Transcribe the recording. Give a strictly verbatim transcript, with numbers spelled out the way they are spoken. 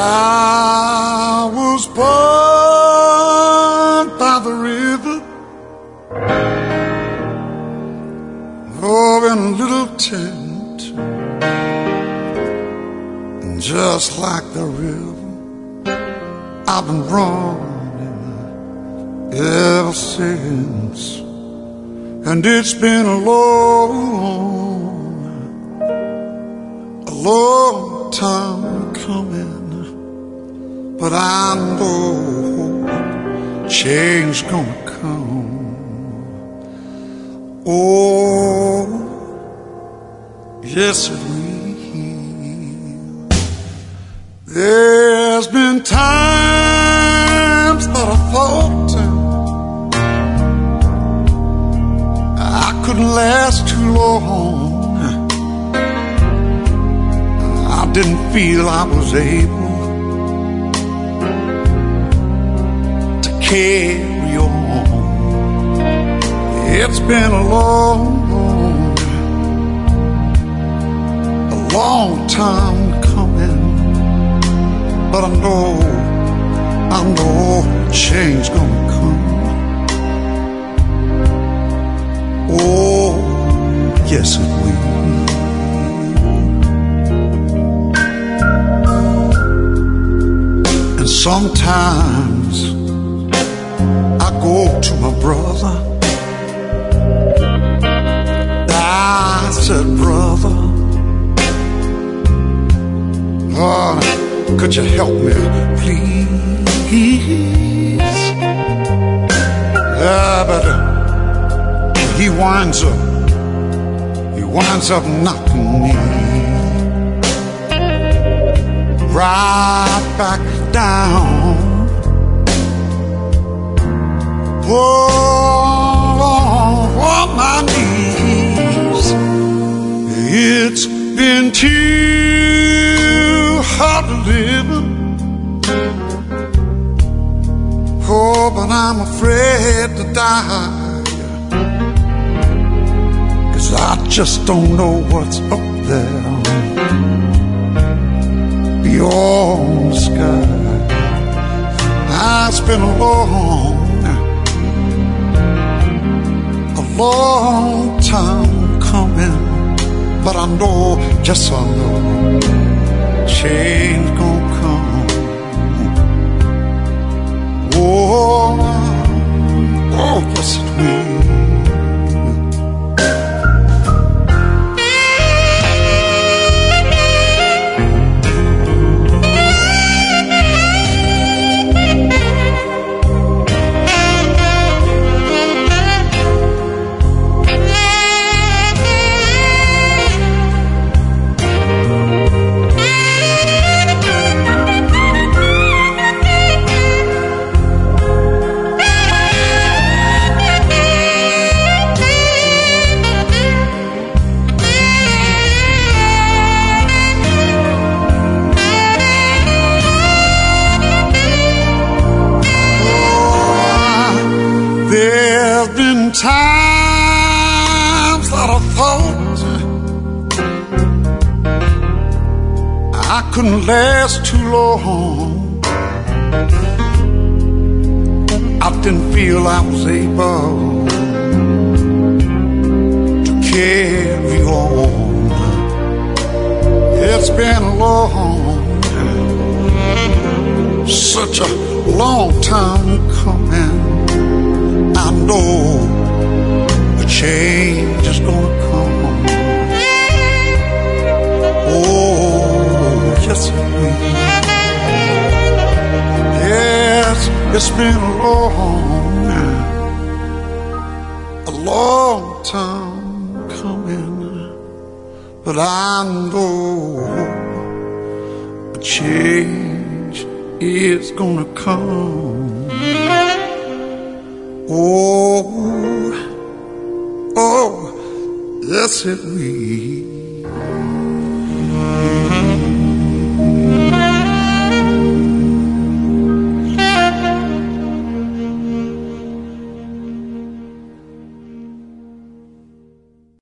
I was born by the river, oh, in a little tent, and just like the river, I've been running ever since. And it's been a long, a long time coming, but I know change gonna come. Oh, yes it will. There's been times that I thought I couldn't last too long. I didn't feel I was able to carry on. It's been a long, a long time coming, but I know, I know change gonna come. Oh, yes it will. And sometimes I go to my brother. I said, brother, oh, could you help me, please? Yeah, but uh, he winds up, he winds up knocking me right back down. Oh, on my knees. It's been too hard to live. Oh, but I'm afraid to die. I just don't know what's up there beyond the sky. It's been a long, a long time coming, but I know, yes I know, change gonna come. Oh, oh, yes it will. Times that I thought I couldn't last too long. I didn't feel I was able to carry on. It's been a long, such a long time coming. I know change is gonna come. Oh, yes it will. Yes, it's been a long, a long time coming, but I know a change is gonna come. Oh, oh, yes it will.